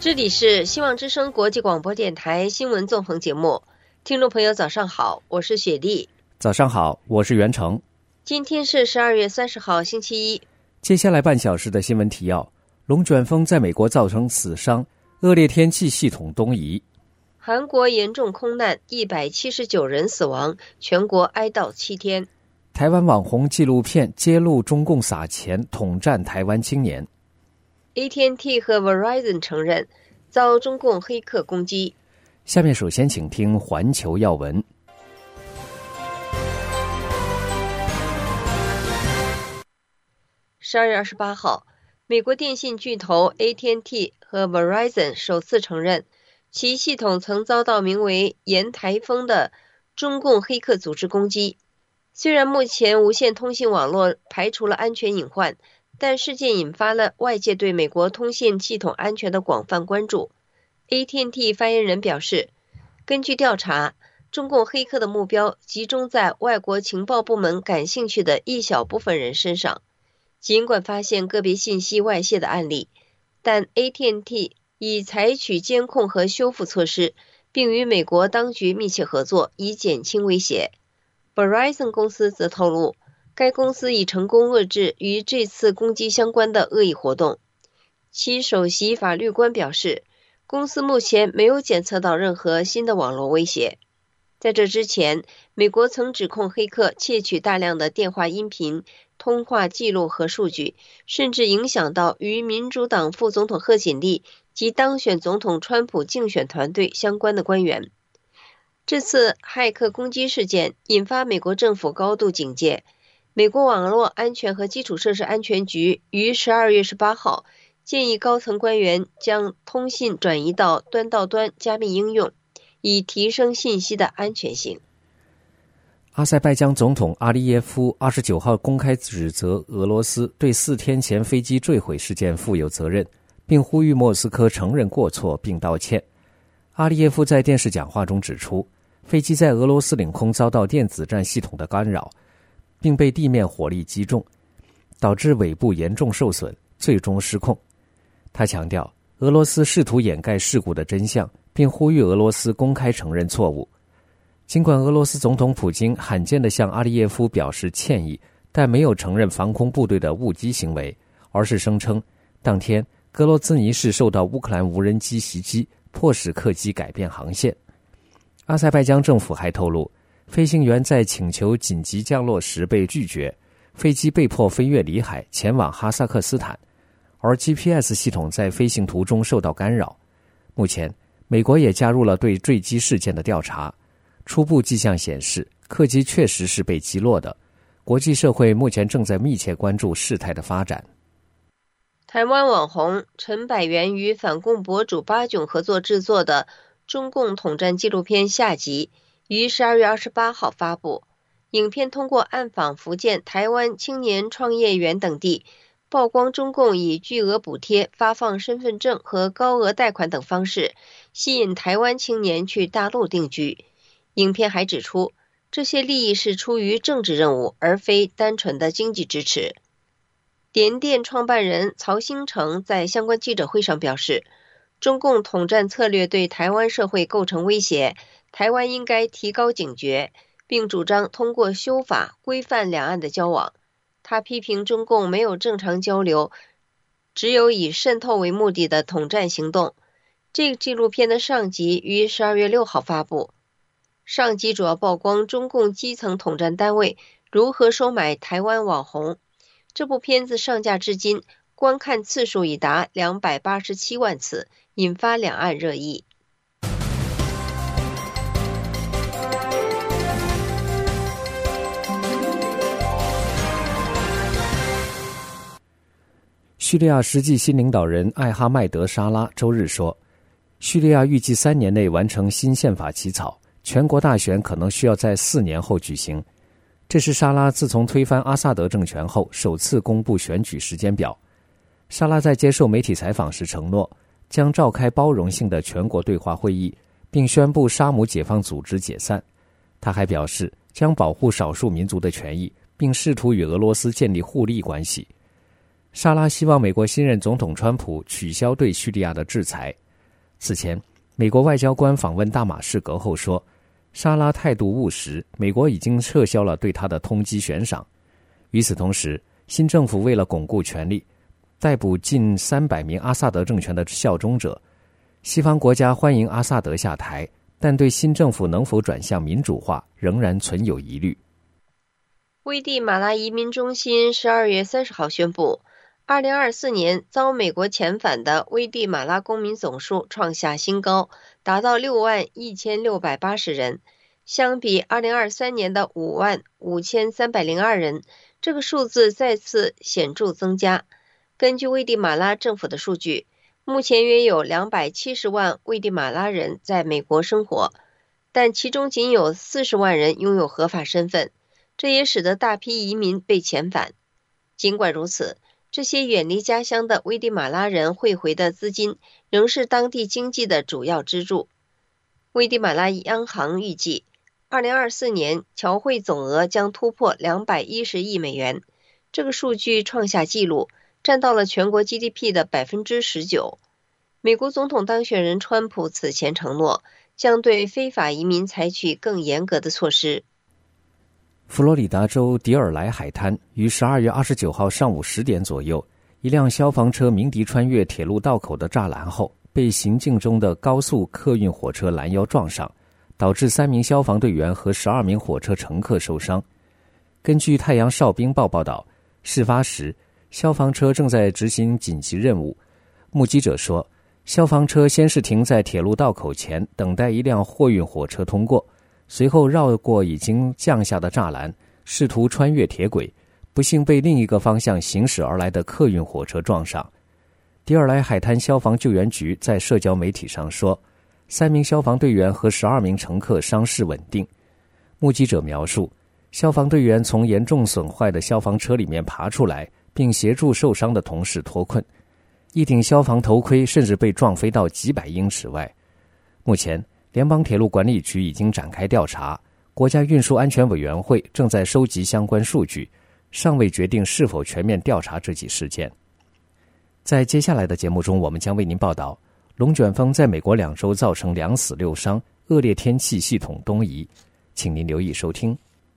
这里是希望之声国际广播电台新闻纵横节目，听众朋友早上好，我是雪莉。 早上好，我是袁成。 今天是12月30号星期一。 接下来半小时的新闻提要：龙卷风在美国造成死伤，恶劣天气系统东移。 韩国严重空难，179人死亡，全国哀悼7天。 台湾网红纪录片揭露中共撒钱统战台湾青年。 AT&T 和 Verizon 承认遭中共黑客攻击。 下面首先请听环球要闻。 12月28号，美国电信巨头 AT&T 和 Verizon 首次承认其系统曾遭到名为沿台风的中共黑客组织攻击。虽然目前无线通信网络排除了安全隐患，但事件引发了外界对美国通信系统安全的广泛关注。AT&T 发言人表示，根据调查，中共黑客的目标集中在外国情报部门感兴趣的一小部分人身上。尽管发现个别信息外泄的案例，但 AT&T 已采取监控和修复措施，并与美国当局密切合作，以减轻威胁。Verizon 公司则透露，该公司已成功遏制与这次攻击相关的恶意活动。其首席法律官表示，公司目前没有检测到任何新的网络威胁。在这之前，美国曾指控黑客窃取大量的电话音频、通话记录和数据，甚至影响到与民主党副总统贺锦丽及当选总统川普竞选团队相关的官员。这次骇客攻击事件引发美国政府高度警戒。美国网络安全和基础设施安全局于12月18号建议高层官员将通信转移到端到端加密应用，以提升信息的安全性。 阿塞拜疆总统阿利耶夫29号公开指责俄罗斯对4天前飞机坠毁事件负有责任，并呼吁莫斯科承认过错并道歉。阿利耶夫在电视讲话中指出，飞机在俄罗斯领空遭到电子战系统的干扰，并被地面火力击中，导致尾部严重受损，最终失控。他强调，俄罗斯试图掩盖事故的真相，并呼吁俄罗斯公开承认错误。尽管俄罗斯总统普京罕见地向阿利耶夫表示歉意，但没有承认防空部队的误击行为，而是声称当天格罗兹尼市受到乌克兰无人机袭击，迫使客机改变航线。阿塞拜疆政府还透露，飞行员在请求紧急降落时被拒绝，飞机被迫飞越里海前往哈萨克斯坦，而 GPS 系统在飞行途中受到干扰。目前，美国也加入了对坠机事件的调查。初步迹象显示，客机确实是被击落的。国际社会目前正在密切关注事态的发展。 台湾网红陈百元与反共博主巴囧合作制作的中共统战纪录片下集于12月28号发布。影片通过暗访福建、台湾青年创业园等地，曝光中共以巨额补贴、发放身份证和高额贷款等方式吸引台湾青年去大陆定居。影片还指出，这些利益是出于政治任务，而非单纯的经济支持。联电创办人曹兴诚在相关记者会上表示，中共统战策略对台湾社会构成威胁，台湾应该提高警觉，并主张通过修法规范两岸的交往。他批评中共没有正常交流，只有以渗透为目的的统战行动。这个纪录片的上集于12月6号发布。上集主要曝光中共基层统战单位如何收买台湾网红。这部片子上架至今，观看次数已达287万次，引发两岸热议。 叙利亚实际新领导人艾哈迈德·沙拉周日说，叙利亚预计3年内完成新宪法起草，全国大选可能需要在4年后举行。这是沙拉自从推翻阿萨德政权后首次公布选举时间表。沙拉在接受媒体采访时承诺，将召开包容性的全国对话会议，并宣布沙姆解放组织解散。他还表示将保护少数民族的权益，并试图与俄罗斯建立互利关系。沙拉希望美国新任总统川普取消对叙利亚的制裁。 此前，美国外交官访问大马士革后说，沙拉态度务实，美国已经撤销了对他的通缉悬赏。与此同时，新政府为了巩固权力，逮捕近300名阿萨德政权的效忠者。西方国家欢迎阿萨德下台，但对新政府能否转向民主化仍然存有疑虑。 危地马拉移民中心12月30号宣布，2024年遭美国遣返的危地马拉公民总数创下新高，达到61680人，相比2023年的55302人，这个数字再次显著增加。根据危地马拉政府的数据，目前约有270万危地马拉人在美国生活，但其中仅有40万人拥有合法身份，这也使得大批移民被遣返。尽管如此，这些远离家乡的危地马拉人汇回的资金仍是当地经济的主要支柱。危地马拉央行预计，2024年侨汇总额将突破210亿美元，这个数据创下纪录，占到了全国 GDP 的 19%。美国总统当选人川普此前承诺，将对非法移民采取更严格的措施。 佛罗里达州迪尔莱海滩于12月29号上午10点左右，一辆消防车鸣笛穿越铁路道口的栅栏后，被行进中的高速客运火车拦腰撞上，导致3名消防队员和12名火车乘客受伤。根据《太阳哨兵报》报道，事发时消防车正在执行紧急任务。目击者说，消防车先是停在铁路道口前，等待一辆货运火车通过，随后绕过已经降下的栅栏，试图穿越铁轨，不幸被另一个方向行驶而来的客运火车撞上。迪尔莱海滩消防救援局在社交媒体上说，3名消防队员和12名乘客伤势稳定。目击者描述，消防队员从严重损坏的消防车里面爬出来，并协助受伤的同事脱困。一顶消防头盔甚至被撞飞到几百英尺外。目前，联邦铁路管理局已经展开调查，国家运输安全委员会正在收集相关数据，尚未决定是否全面调查这起事件。在接下来的节目中，我们将为您报道龙卷风在美国2州造成2死6伤，恶劣天气系统东移，请您留意收听。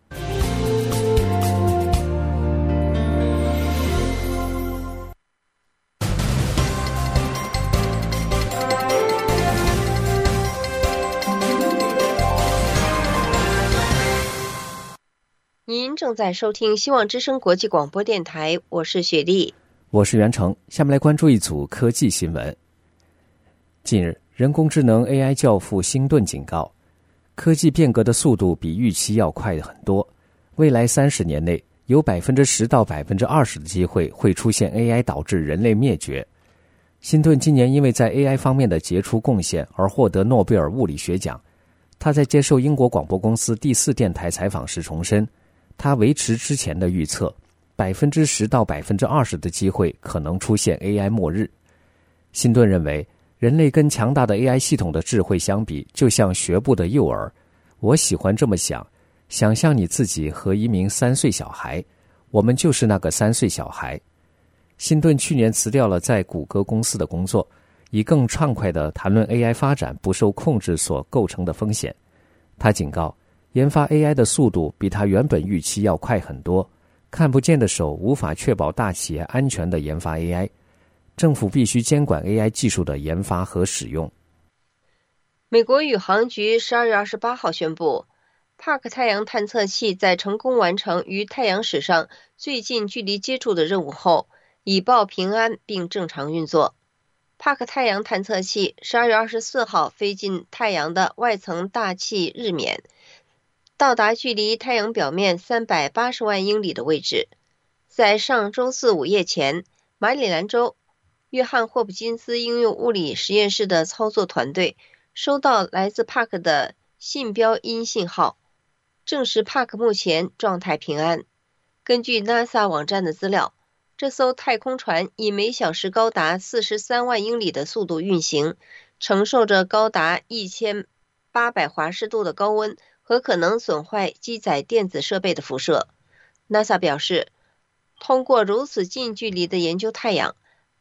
您正在收听希望之声国际广播电台，我是雪莉， 我是袁成。下面来关注一组科技新闻。近日，人工智能 AI 教父辛顿警告，科技变革的速度比预期要快很多，未来30年内有 10%到 20% 的机会会出现 AI 导致人类灭绝。辛顿今年因为在 AI 方面的杰出贡献而获得诺贝尔物理学奖。他在接受英国广播公司第4电台采访时重申，他维持之前的预测，10%到 20% 的机会可能出现 AI 末日。辛顿认为，人类跟强大的 AI 系统的智慧相比，就像学步的幼儿。我喜欢这么想，想象你自己和一名3岁小孩，我们就是那个3岁小孩。辛顿去年辞掉了在谷歌公司的工作，以更畅快地谈论 AI 发展不受控制所构成的风险。他警告，研发 AI 的速度比他原本预期要快很多，看不见的手无法确保大企业安全地研发 AI， 政府必须监管 AI 技术的研发和使用。 美国宇航局12月28号宣布，帕克太阳探测器在成功完成与太阳史上最近距离接触的任务后，已报平安并正常运作。帕克太阳探测器12月24号飞进太阳的外层大气日冕，到达距离太阳表面380万英里的位置。在上周四午夜前，马里兰州约翰霍普金斯应用物理实验室的操作团队收到来自帕克的信标音信号，证实帕克目前状态平安。根据 NASA 网站的资料，这艘太空船以每小时高达43万英里的速度运行，承受着高达1800华氏度的高温和可能损坏机载电子设备的辐射。NASA 表示，通过如此近距离的研究太阳，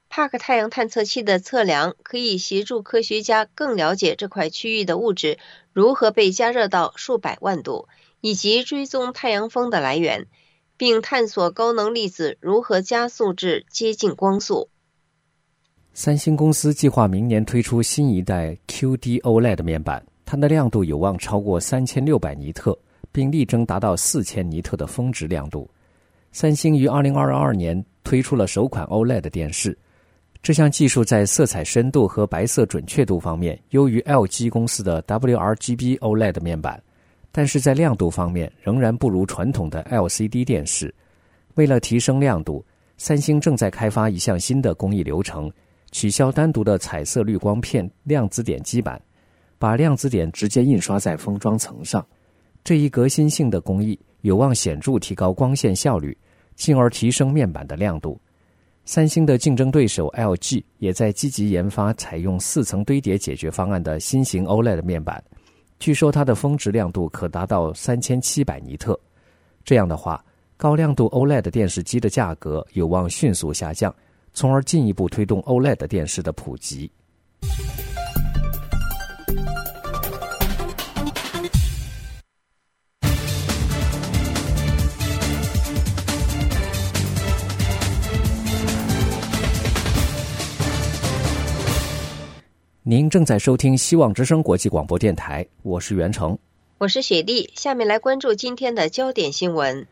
帕克太阳探测器的测量可以协助科学家更了解这块区域的物质如何被加热到数百万度，以及追踪太阳风的来源，并探索高能粒子如何加速至接近光速。 三星公司计划明年推出新一代 QD OLED 面板，它的亮度有望超过3600尼特，并力争达到4000尼特的峰值亮度。三星于2022年推出了首款 OLED 电视，这项技术在色彩深度和白色准确度方面优于 LG 公司的 WRGB OLED 面板，但是在亮度方面仍然不如传统的 LCD 电视。为了提升亮度，三星正在开发一项新的工艺流程，取消单独的彩色滤光片量子点基板，把量子点直接印刷在封装层上。这一革新性的工艺有望显著提高光线效率，进而提升面板的亮度。三星的竞争对手 LG 也在积极研发采用4层堆叠解决方案的新型 OLED 面板，据说它的峰值亮度可达到3700尼特。这样的话，高亮度 OLED 电视机的价格有望迅速下降，从而进一步推动 OLED 电视的普及。您正在收听希望之声国际广播电台，我是袁成， 我是雪莉。下面来关注今天的焦点新闻。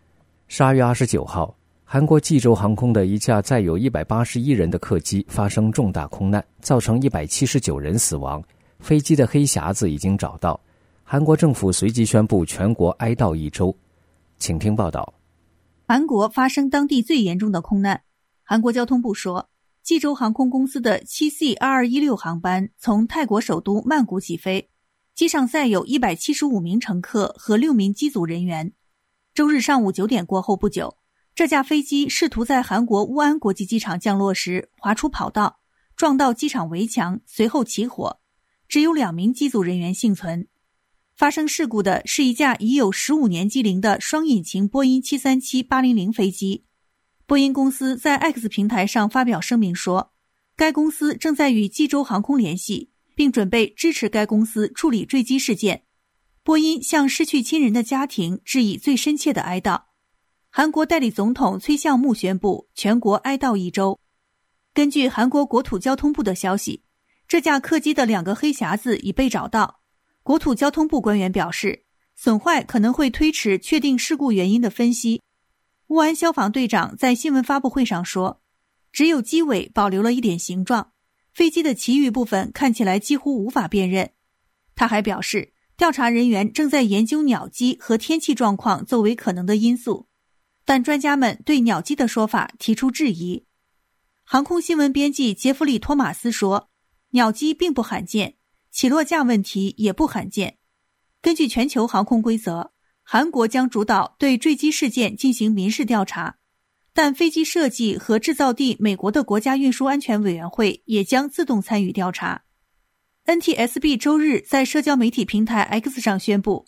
12月29号，韩国济州航空的一架载有181人的客机发生重大空难，造成179人死亡。飞机的黑匣子已经找到，韩国政府随即宣布全国哀悼1周。请听报道。 韩国发生当地最严重的空难。韩国交通部说，济州航空公司的 7C2216 航班从泰国首都曼谷起飞，机上载有175名乘客和6名机组人员。周日上午9点过后不久，这架飞机试图在韩国乌安国际机场降落时滑出跑道，撞到机场围墙，随后起火，只有2名机组人员幸存。发生事故的是一架已有15年机龄的双引擎波音737-800飞机。波音公司在 X 平台上发表声明说，该公司正在与济州航空联系，并准备支持该公司处理坠机事件。波音向失去亲人的家庭致以最深切的哀悼。韩国代理总统崔相木宣布全国哀悼1周。根据韩国国土交通部的消息，这架客机的2个黑匣子已被找到。国土交通部官员表示，损坏可能会推迟确定事故原因的分析。乌安消防队长在新闻发布会上说，只有机尾保留了一点形状，飞机的其余部分看起来几乎无法辨认。他还表示，调查人员正在研究鸟击和天气状况作为可能的因素，但专家们对鸟击的说法提出质疑。航空新闻编辑杰弗里·托马斯说，鸟击并不罕见，起落架问题也不罕见。根据全球航空规则，韩国将主导对坠机事件进行民事调查，但飞机设计和制造地美国的国家运输安全委员会也将自动参与调查。NTSB 周日在社交媒体平台 X 上宣布，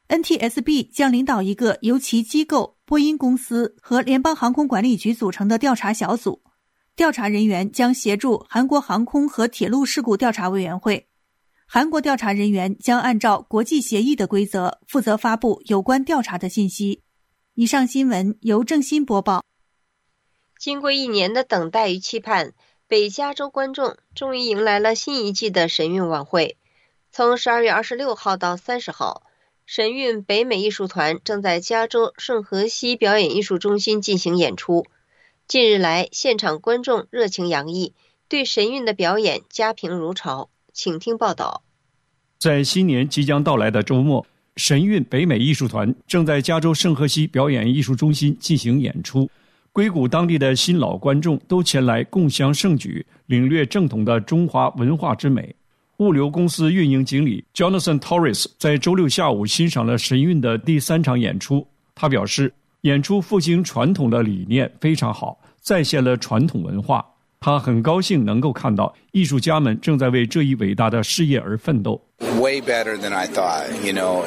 NTSB 将领导一个由其机构、波音公司和联邦航空管理局组成的调查小组，调查人员将协助韩国航空和铁路事故调查委员会。韩国调查人员将按照国际协议的规则负责发布有关调查的信息。以上新闻由郑欣播报。 经过1年的等待与期盼，北加州观众终于迎来了新一季的神韵晚会。从12月26号到30号，神韵北美艺术团正在加州圣荷西表演艺术中心进行演出。近日来，现场观众热情洋溢，对神韵的表演佳评如潮。请听报道。 在新年即将到来的周末，神韵北美艺术团正在加州圣荷西表演艺术中心进行演出。硅谷当地的新老观众都前来共襄盛举，领略正统的中华文化之美。物流公司运营经理 Jonathan Torres 在周六下午欣赏了神韵的第3场演出。他表示，演出复兴传统的理念非常好，再现了传统文化。 他很高兴能够看到艺术家们正在为这一伟大的事业而奋斗。 Way better than I thought. You know,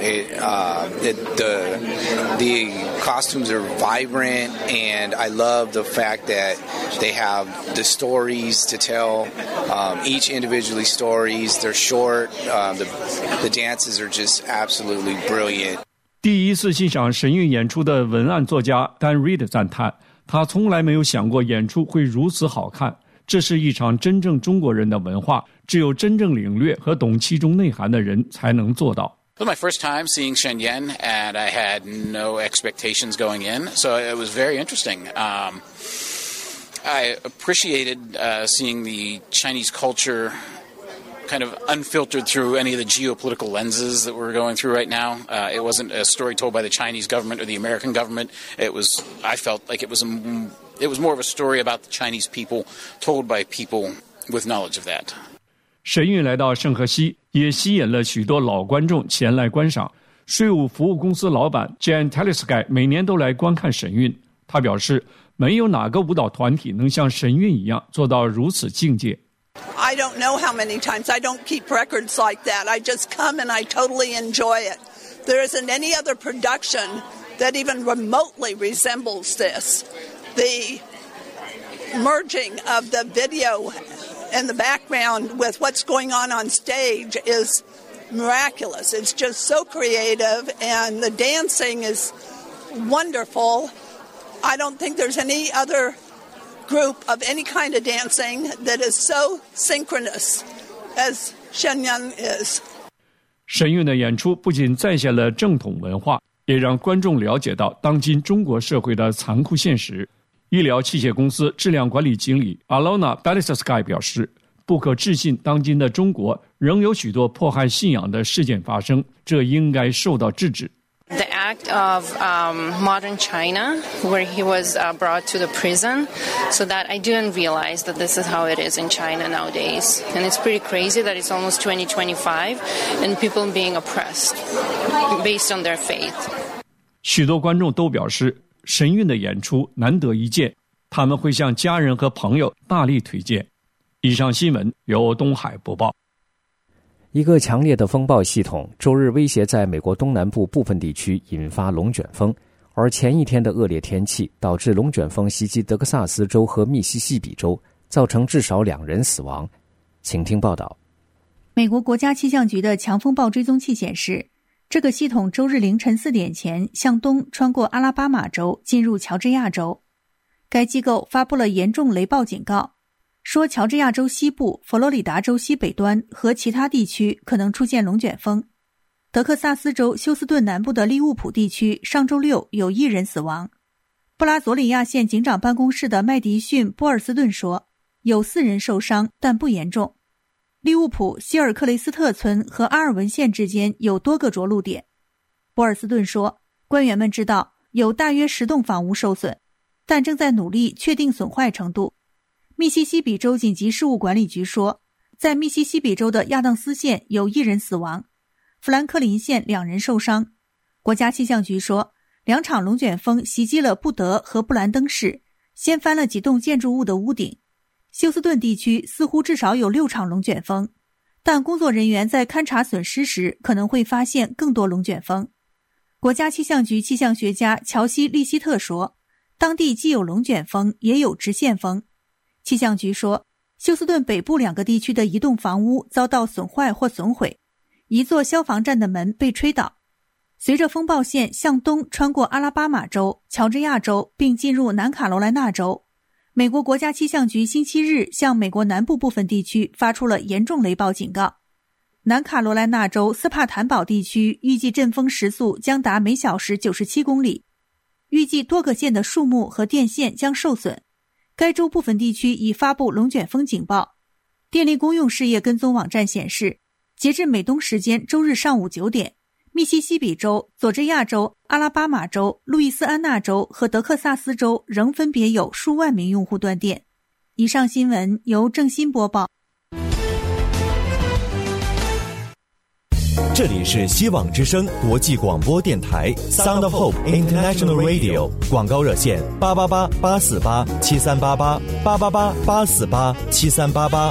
the costumes are vibrant, and I love the fact that they have the stories to tell. Each individually stories. They're short. The dances are just absolutely brilliant. 第一次欣赏神韵演出的文案作家Dan Reed 赞叹，他从来没有想过演出会如此好看。这是一场真正中国人的文化，只有真正领略和懂其中内涵的人才能做到。 It was my first time seeing Shen Yan, and I had no expectations going in, so it was very interesting. I appreciated seeing the Chinese culture kind of unfiltered through any of the geopolitical lenses that we're going through right now. It wasn't a story told by the Chinese government or the American government. I felt like it was more of a story about the Chinese people, told by people with knowledge of that. 神韵来到圣荷西，也吸引了许多老观众前来观赏。税务服务公司老板 Jan Telesky 每年都来观看神韵。他表示，没有哪个舞蹈团体能像神韵一样做到如此境界。 I don't know how many times. I don't keep records like that. I just come and I totally enjoy it. There isn't any other production that even remotely resembles this. The merging of the video and the background with what's going on stage is miraculous. It's just so creative, and the dancing is wonderful. I don't think there's any other group of any kind of dancing that is so synchronous as Shenyang is. 神韵的演出不仅再现了正统文化，也让观众了解到当今中国社会的残酷现实。医疗器械公司质量管理经理 Alona Balisaskay 表示，不可置信当今的中国仍有许多迫害信仰的事件发生，这应该受到制止。 The act of modern China, where he was brought to the prison, so that I didn't realize that this is how it is in China nowadays. And it's pretty crazy that it's almost 2025 and people being oppressed based on their faith. 许多观众都表示，神韵的演出难得一见，他们会向家人和朋友大力推荐。以上新闻由东海播报。 一个强烈的风暴系统周日威胁在美国东南部部分地区引发龙卷风，而前一天的恶劣天气导致龙卷风袭击德克萨斯州和密西西比州，造成至少2人死亡。请听报道。 美国国家气象局的强风暴追踪器显示，这个系统周日凌晨4点前向东穿过阿拉巴马州，进入乔治亚州。该机构发布了严重雷暴警告，说乔治亚州西部、佛罗里达州西北端和其他地区可能出现龙卷风。德克萨斯州休斯顿南部的利物浦地区上周6有1人死亡。布拉佐里亚县警长办公室的麦迪逊·波尔斯顿说，有4人受伤，但不严重。利物浦希尔克雷斯特村和阿尔文县之间有多个着陆点。波尔斯顿说，官员们知道有大约10栋房屋受损，但正在努力确定损坏程度。密西西比州紧急事务管理局说，在密西西比州的亚当斯县有1人死亡，富兰克林县2人受伤。国家气象局说，2场龙卷风袭击了布德和布兰登市，掀翻了几栋建筑物的屋顶。休斯顿地区似乎至少有6场龙卷风，但工作人员在勘察损失时可能会发现更多龙卷风。国家气象局气象学家乔西·利希特说，当地既有龙卷风也有直线风。气象局说，休斯顿北部2个地区的一栋房屋遭到损坏或损毁，一座消防站的门被吹倒。随着风暴线向东穿过阿拉巴马州、乔治亚州并进入南卡罗来纳州，美国国家气象局星期日向美国南部部分地区发出了严重雷暴警告。南卡罗来纳州斯帕坦堡地区预计阵风时速将达每小时97公里，预计多个县的树木和电线将受损。该州部分地区已发布龙卷风警报。电力公用事业跟踪网站显示，截至美东时间周日上午9点，密西西比州、佐治亚州、阿拉巴马州、路易斯安那州和德克萨斯州仍分别有数万名用户断电。以上新闻由郑欣播报。 这里是希望之声国际广播电台 Sound of Hope International Radio， 广告热线888-848-7388，888-848-7388。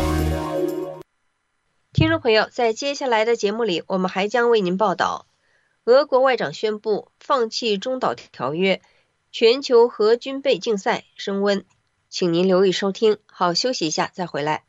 听众朋友，在接下来的节目里，我们还将为您报道，俄国外长宣布放弃中导条约，全球核军备竞赛升温。请您留意收听，好，休息一下再回来。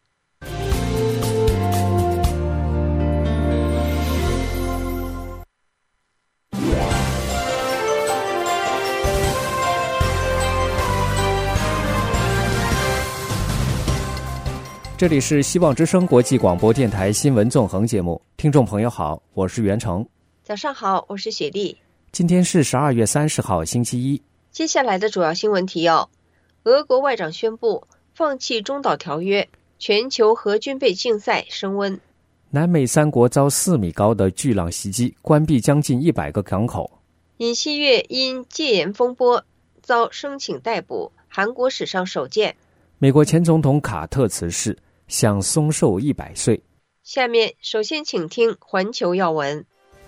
这里是希望之声国际广播电台新闻纵横节目，听众朋友好，我是袁成。 早上好，我是雪莉。 今天是12月30号星期一。 接下来的主要新闻提要：俄国外长宣布放弃中导条约，全球核军备竞赛升温。 南美3国遭4米高的巨浪袭击，关闭将近100个港口。 尹锡悦因戒严风波遭申请逮捕，韩国史上首见。 美国前总统卡特辞世，享松寿100岁。 下面首先请听环球要闻。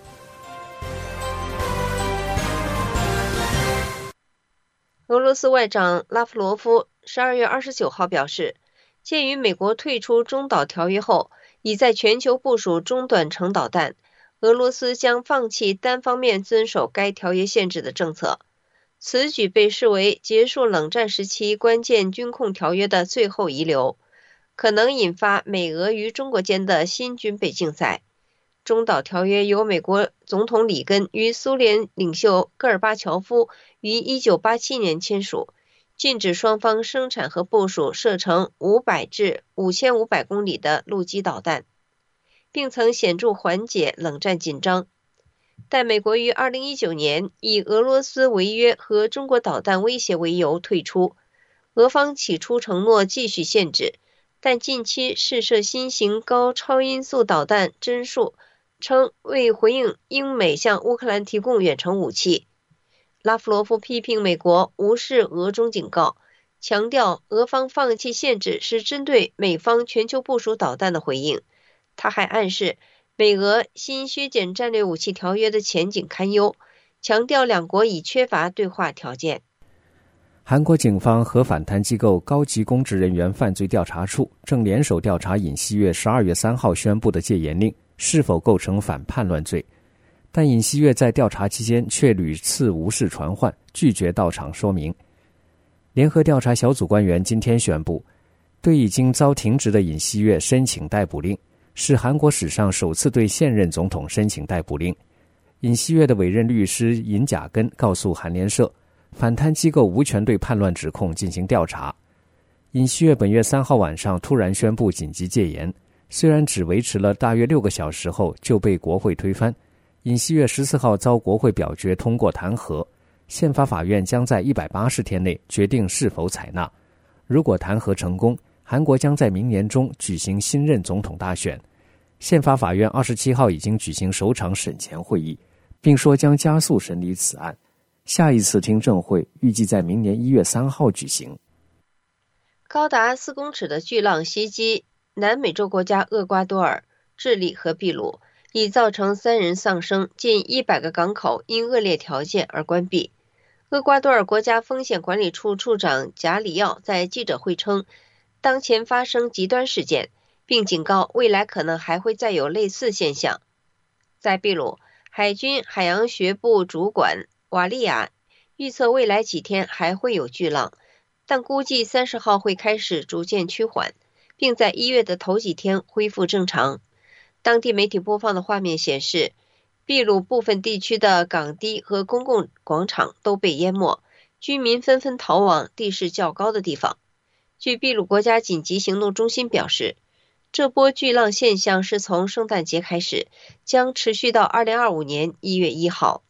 俄罗斯外长拉夫罗夫12月29号表示，鉴于美国退出中导条约后已在全球部署中短程导弹，俄罗斯将放弃单方面遵守该条约限制的政策。此举被视为结束冷战时期关键军控条约的最后遗留，可能引发美俄与中国间的新军备竞赛。中导条约由美国总统里根与苏联领袖戈尔巴乔夫于1987年签署，禁止双方生产和部署射程500至5500公里的陆基导弹，并曾显著缓解冷战紧张。但美国于2019年以俄罗斯违约和中国导弹威胁为由退出。俄方起初承诺继续限制，但近期试射新型高超音速导弹帧数，称为回应英美向乌克兰提供远程武器。拉夫罗夫批评美国无视俄中警告，强调俄方放弃限制是针对美方全球部署导弹的回应。他还暗示美俄新削减战略武器条约的前景堪忧，强调两国已缺乏对话条件。 韩国警方和反贪机构高级公职人员犯罪调查处正联手调查尹锡悦12月3号宣布的戒严令是否构成反叛乱罪，但尹锡悦在调查期间却屡次无视传唤，拒绝到场说明。联合调查小组官员今天宣布，对已经遭停职的尹锡悦申请逮捕令，是韩国史上首次对现任总统申请逮捕令。尹锡悦的委任律师尹甲根告诉韩联社，反贪机构无权对叛乱指控进行调查。尹锡悦本月3号晚上突然宣布紧急戒严，虽然只维持了大约6个小时后就被国会推翻。尹锡悦14号遭国会表决通过弹劾，宪法法院将在180天内决定是否采纳。如果弹劾成功，韩国将在明年中举行新任总统大选。宪法法院27号已经举行首场审前会议，并说将加速审理此案。下一次听证会预计在明年1月3号举行。 高达4公尺的巨浪袭击南美洲国家厄瓜多尔、智利和秘鲁，已造成3人丧生，近100个港口因恶劣条件而关闭。厄瓜多尔国家风险管理处处长贾里奥在记者会称，当前发生极端事件，并警告未来可能还会再有类似现象。在秘鲁，海军海洋学部主管瓦利亚预测未来几天还会有巨浪，但估计30号会开始逐渐趋缓，并在1月的头几天恢复正常。当地媒体播放的画面显示，秘鲁部分地区的港堤和公共广场都被淹没，居民纷纷逃往地势较高的地方。据秘鲁国家紧急行动中心表示，这波巨浪现象是从圣诞节开始，将持续到2025年1月1号。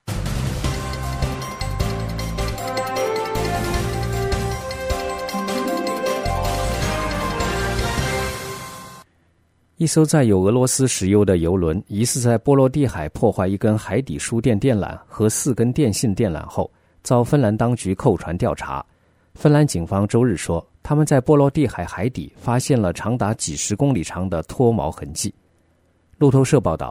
一艘载有俄罗斯石油的油轮疑似在波罗的海破坏一根海底输电电缆和4根电信电缆后，遭芬兰当局扣船调查。芬兰警方周日说，他们在波罗的海海底发现了长达几十公里长的脱锚痕迹。路透社报道，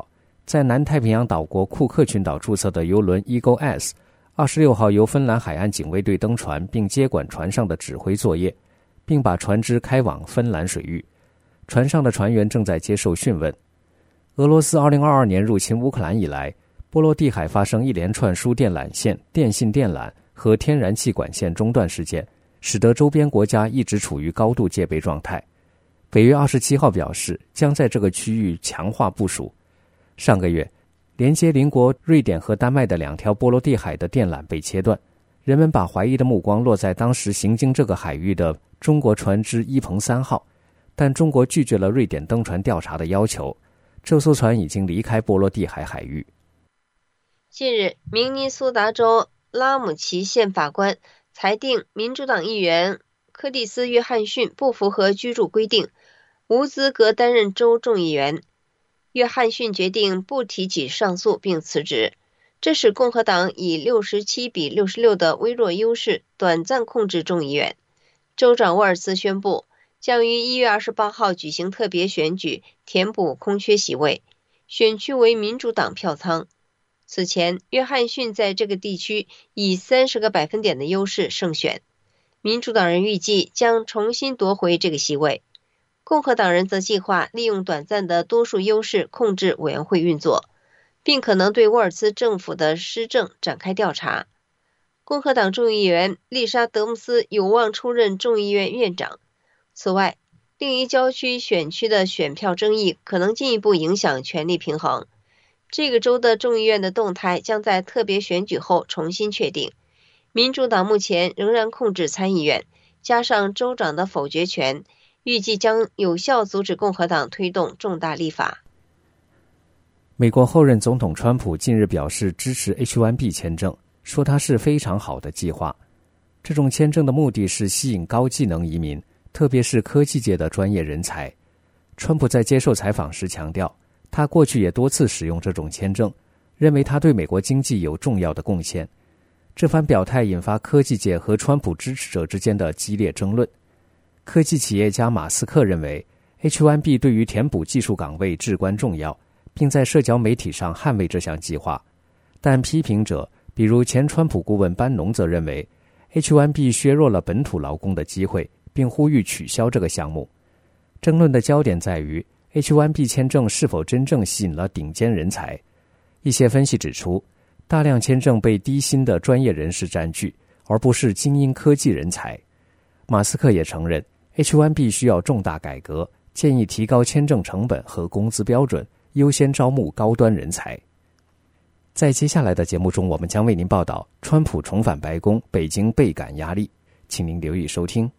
在南太平洋岛国库克群岛注册的邮轮 Eagle S 26号由芬兰海岸警卫队登船，并接管船上的指挥作业，并把船只开往芬兰水域。船上的船员正在接受讯问。俄罗斯2022年入侵乌克兰以来，波罗的海发生一连串输电缆线、电信电缆和天然气管线中断事件，使得周边国家一直处于高度戒备状态。北约27号表示，将在这个区域强化部署。上个月，连接邻国瑞典和丹麦的2条波罗的海的电缆被切断，人们把怀疑的目光落在当时行经这个海域的中国船只伊鹏3号，但中国拒绝了瑞典登船调查的要求。这艘船已经离开波罗的海海域。 近日，明尼苏达州拉姆齐县法官裁定民主党议员柯蒂斯·约翰逊不符合居住规定，无资格担任州众议员。约翰逊决定不提起上诉并辞职，这使共和党以67比66的微弱优势短暂控制众议院。州长沃尔斯宣布将于1月28号举行特别选举，填补空缺席位，选区为民主党票仓。此前，约翰逊在这个地区以30个百分点的优势胜选，民主党人预计将重新夺回这个席位。共和党人则计划利用短暂的多数优势控制委员会运作，并可能对沃尔斯政府的施政展开调查。共和党众议员丽莎·德姆斯有望出任众议院院长。此外，另一郊区选区的选票争议可能进一步影响权力平衡。这个州的众议院的动态将在特别选举后重新确定。民主党目前仍然控制参议院，加上州长的否决权，预计将有效阻止共和党推动重大立法。 美国后任总统川普近日表示支持 H-1B 签证，说它是非常好的计划。这种签证的目的是吸引高技能移民，特别是科技界的专业人才。川普在接受采访时强调，他过去也多次使用这种签证，认为他对美国经济有重要的贡献。这番表态引发科技界和川普支持者之间的激烈争论。科技企业家马斯克认为 H-1B 对于填补技术岗位至关重要，并在社交媒体上捍卫这项计划。但批评者，比如前川普顾问班农则认为 H-1B 削弱了本土劳工的机会，并呼吁取消这个项目。争论的焦点在于 H-1B 签证是否真正吸引了顶尖人才。一些分析指出，大量签证被低薪的专业人士占据，而不是精英科技人才。马斯克也承认 H-1B 需要重大改革，建议提高签证成本和工资标准，优先招募高端人才。在接下来的节目中，我们将为您报道川普重返白宫，北京倍感压力，请您留意收听。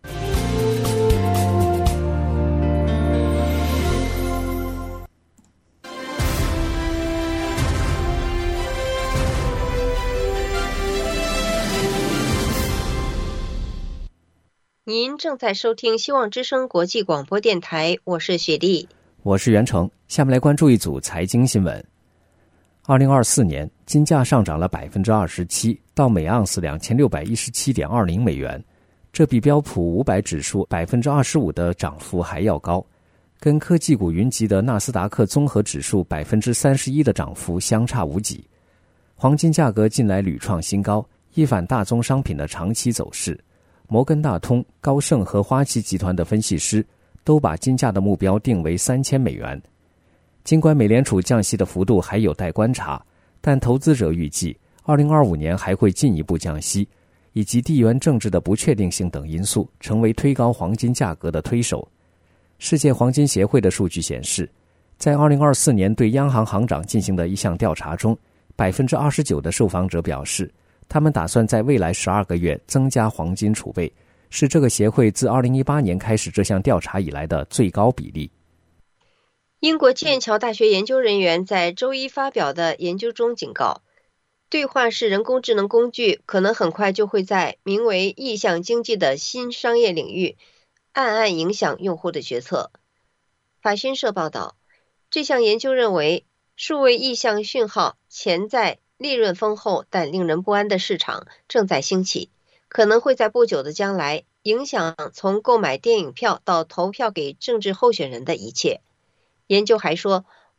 您正在收听希望之声国际广播电台，我是雪莉， 我是袁成。下面来关注一组财经新闻。2024年，金价上涨了 27%， 到每盎司 2617.20 美元，这比标普500指数 25% 的涨幅还要高，跟科技股云集的纳斯达克综合指数 31% 的涨幅相差无几。黄金价格近来屡创新高，一反大宗商品的长期走势。摩根大通、高盛和花旗集团的分析师都把金价的目标定为3000美元。尽管美联储降息的幅度还有待观察，但投资者预计2025年还会进一步降息，以及地缘政治的不确定性等因素成为推高黄金价格的推手。世界黄金协会的数据显示，在2024年对央行行长进行的一项调查中， 29% 的受访者表示他们打算在未来12个月增加黄金储备，是这个协会自2018年开始这项调查以来的最高比例。 英国剑桥大学研究人员在周一发表的研究中警告，对话式人工智能工具可能很快就会在名为意向经济的新商业领域暗暗影响用户的决策。法新社报道，这项研究认为，数位意向讯号潜在利润丰厚但令人不安的市场正在兴起，可能会在不久的将来影响从购买电影票到投票给政治候选人的一切。研究还说，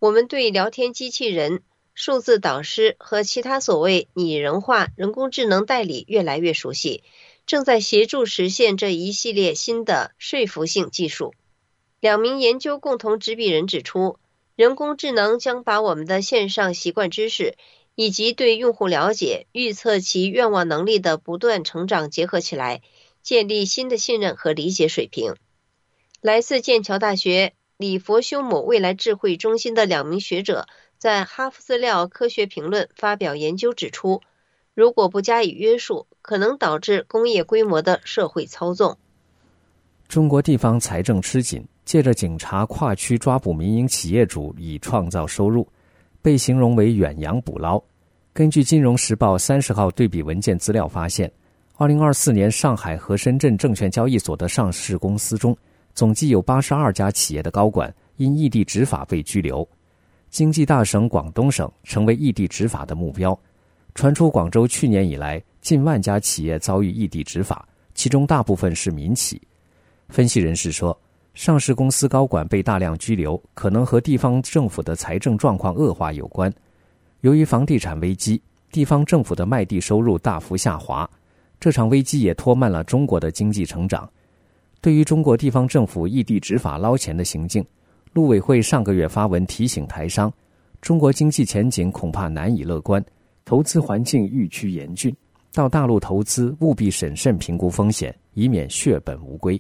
我们对聊天机器人、数字导师和其他所谓拟人化人工智能代理越来越熟悉，正在协助实现这一系列新的说服性技术。2名研究共同执笔人指出，人工智能将把我们的线上习惯知识以及对用户了解、预测其愿望能力的不断成长结合起来，建立新的信任和理解水平。来自剑桥大学里佛修姆未来智慧中心的2名学者在《哈佛资料科学评论》发表研究指出，如果不加以约束，可能导致工业规模的社会操纵。 中国地方财政吃紧，借着警察跨区抓捕民营企业主以创造收入，被形容为远洋捕捞。根据《金融时报》30号对比文件资料发现，2024年上海和深圳证券交易所的上市公司中，总计有82家企业的高管因异地执法被拘留。经济大省广东省成为异地执法的目标。传出广州去年以来近万家企业遭遇异地执法，其中大部分是民企。分析人士说，上市公司高管被大量拘留，可能和地方政府的财政状况恶化有关。由于房地产危机，地方政府的卖地收入大幅下滑，这场危机也拖慢了中国的经济成长。对于中国地方政府异地执法捞钱的行径，陆委会上个月发文提醒台商，中国经济前景恐怕难以乐观，投资环境愈趋严峻，到大陆投资务必审慎评估风险，以免血本无归。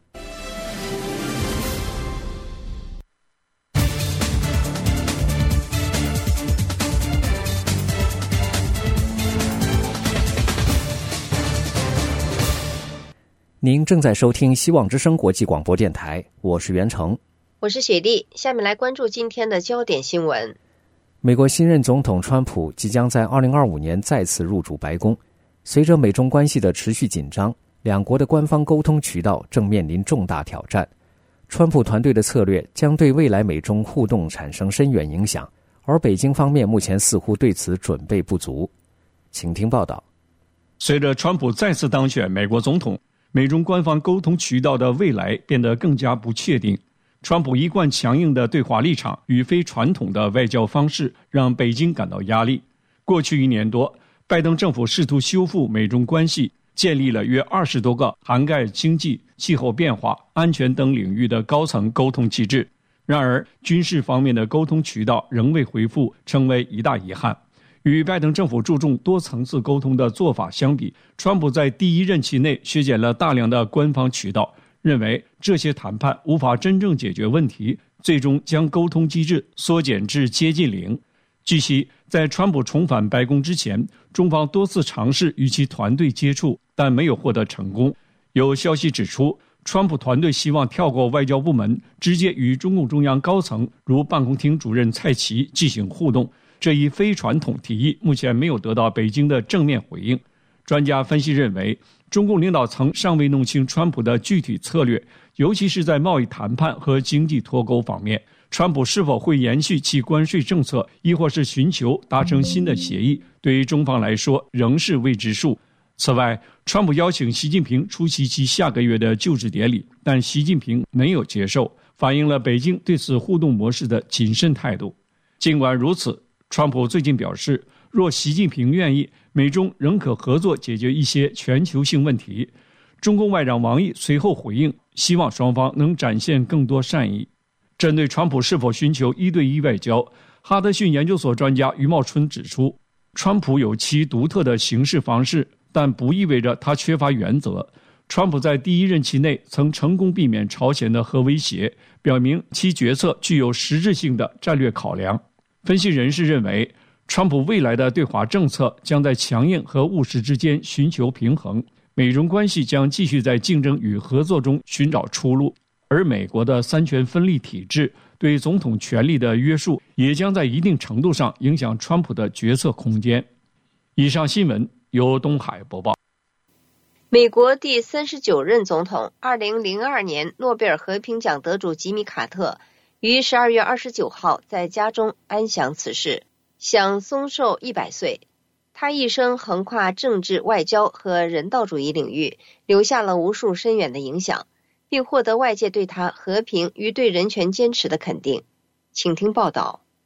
您正在收听希望之声国际广播电台，我是袁成， 我是雪莉。下面来关注今天的焦点新闻。 美国新任总统川普即将在2025年再次入主白宫。随着美中关系的持续紧张，两国的官方沟通渠道正面临重大挑战。川普团队的策略将对未来美中互动产生深远影响，而北京方面目前似乎对此准备不足。请听报道。 随着川普再次当选美国总统，美中官方沟通渠道的未来变得更加不确定。川普一贯强硬的对华立场与非传统的外交方式让北京感到压力。过去1年多，拜登政府试图修复美中关系，建立了约20多个涵盖经济、气候变化、安全等领域的高层沟通机制。然而，军事方面的沟通渠道仍未恢复，成为一大遗憾。与拜登政府注重多层次沟通的做法相比，川普在第一任期内削减了大量的官方渠道，认为这些谈判无法真正解决问题，最终将沟通机制缩减至接近0。据悉，在川普重返白宫之前，中方多次尝试与其团队接触，但没有获得成功。有消息指出，川普团队希望跳过外交部门，直接与中共中央高层如办公厅主任蔡奇进行互动。这一非传统提议目前没有得到北京的正面回应。专家分析认为，中共领导层尚未弄清川普的具体策略，尤其是在贸易谈判和经济脱钩方面，川普是否会延续其关税政策，亦或是寻求达成新的协议，对于中方来说仍是未知数。此外，川普邀请习近平出席其下个月的就职典礼，但习近平没有接受，反映了北京对此互动模式的谨慎态度。尽管如此，川普最近表示，若习近平愿意，美中仍可合作解决一些全球性问题。中共外长王毅随后回应，希望双方能展现更多善意。针对川普是否寻求1对1外交，哈德逊研究所专家余茂春指出，川普有其独特的行事方式，但不意味着他缺乏原则。川普在第一任期内曾成功避免朝鲜的核威胁，表明其决策具有实质性的战略考量。分析人士认为，川普未来的对华政策将在强硬和务实之间寻求平衡，美中关系将继续在竞争与合作中寻找出路，而美国的三权分立体制对总统权力的约束也将在一定程度上影响川普的决策空间。以上新闻由东海播报。 美国第39任总统2002年诺贝尔和平奖得主吉米·卡特于12月29号在家中安详辞世，享松寿100岁。他一生横跨政治、外交和人道主义领域，留下了无数深远的影响，并获得外界对他和平与对人权坚持的肯定。请听报道。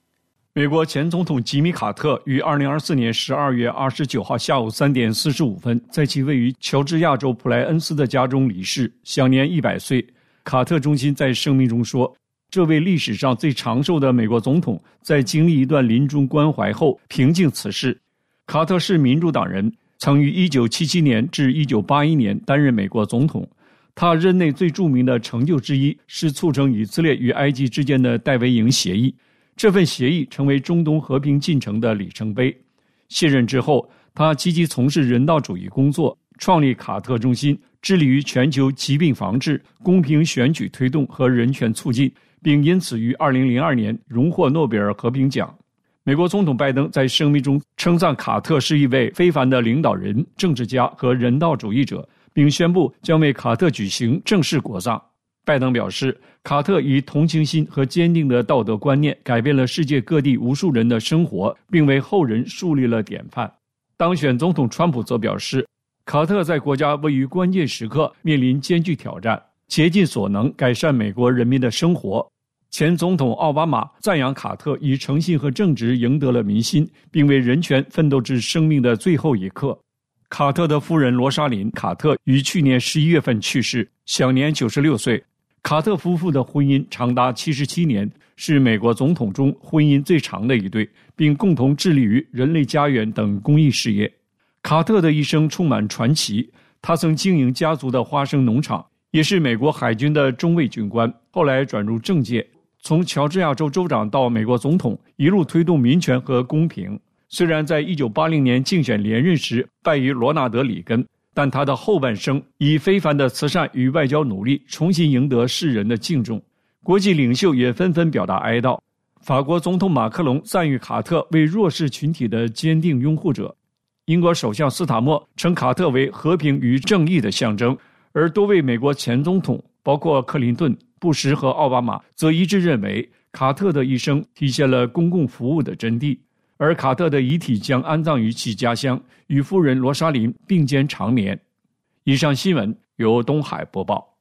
美国前总统吉米·卡特于2024年12月29号下午3点45分，在其位于乔治亚州普莱恩斯的家中离世，享年100岁。卡特中心在声明中说，这位历史上最长寿的美国总统在经历一段临终关怀后平静辞世。卡特是民主党人，曾于1977年至1981年担任美国总统。他任内最著名的成就之一是促成以色列与埃及之间的戴维营协议，这份协议成为中东和平进程的里程碑。卸任之后，他积极从事人道主义工作，创立卡特中心，致力于全球疾病防治、公平选举推动和人权促进，并因此于2002年荣获诺贝尔和平奖。美国总统拜登在声明中称赞卡特是一位非凡的领导人、政治家和人道主义者，并宣布将为卡特举行正式国葬。拜登表示，卡特以同情心和坚定的道德观念改变了世界各地无数人的生活，并为后人树立了典范。当选总统川普则表示，卡特在国家位于关键时刻面临艰巨挑战，竭尽所能改善美国人民的生活。前总统奥巴马赞扬卡特以诚信和正直赢得了民心，并为人权奋斗至生命的最后一刻。卡特的夫人罗莎琳·卡特于去年11月份去世，享年96岁。卡特夫妇的婚姻长达77年，是美国总统中婚姻最长的一对，并共同致力于人类家园等公益事业。卡特的一生充满传奇，他曾经营家族的花生农场，也是美国海军的中尉军官，后来转入政界，从乔治亚州州长到美国总统，一路推动民权和公平。虽然在1980年竞选连任时败于罗纳德·里根，但他的后半生以非凡的慈善与外交努力重新赢得世人的敬重，国际领袖也纷纷表达哀悼。法国总统马克龙赞誉卡特为弱势群体的坚定拥护者，英国首相斯塔默称卡特为和平与正义的象征，而多位美国前总统，包括克林顿、布什和奥巴马，则一致认为卡特的一生体现了公共服务的真谛。而卡特的遗体将安葬于其家乡，与夫人罗莎琳并肩长眠。以上新闻由东海播报。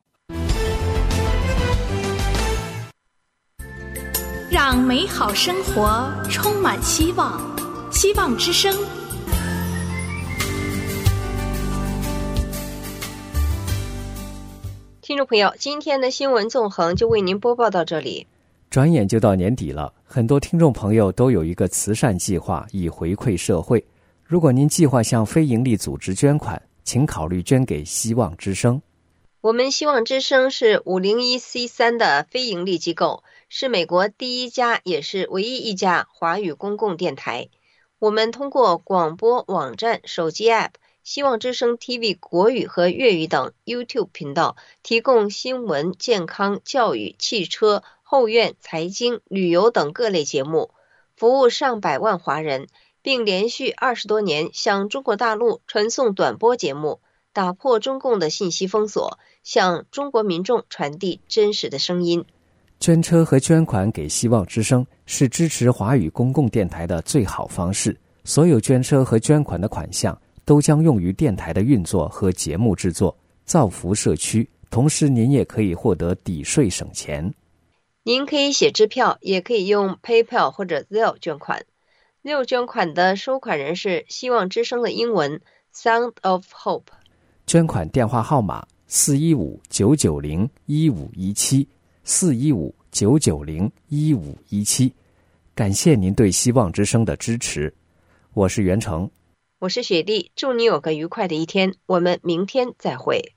让美好生活充满希望，希望之声。 听众朋友，今天的新闻纵横就为您播报到这里。 转眼就到年底了，很多听众朋友都有一个慈善计划以回馈社会。如果您计划向非营利组织捐款，请考虑捐给希望之声。 我们希望之声是 501c3 的非营利机构，是美国第一家也是唯一一家华语公共电台。我们通过广播网站、手机 App、希望之声 TV 国语和粤语等 YouTube 频道，提供新闻、健康、教育、汽车、后院、财经、旅游等各类节目，服务上百万华人，并连续20多年向中国大陆传送短波节目，打破中共的信息封锁，向中国民众传递真实的声音。 捐车和捐款给希望之声是支持华语公共电台的最好方式，所有捐车和捐款的款项都将用于电台的运作和节目制作，造福社区，同时您也可以获得抵税省钱。 您可以写支票，也可以用 PayPal 或者 Zelle 捐款。Zelle 捐款的收款人是希望之声的英文 Sound of Hope。 捐款电话号码415-990-1517 415-990-1517。感谢您对希望之声的支持。我是袁成， 我是雪莉，祝你有个愉快的一天，我们明天再会。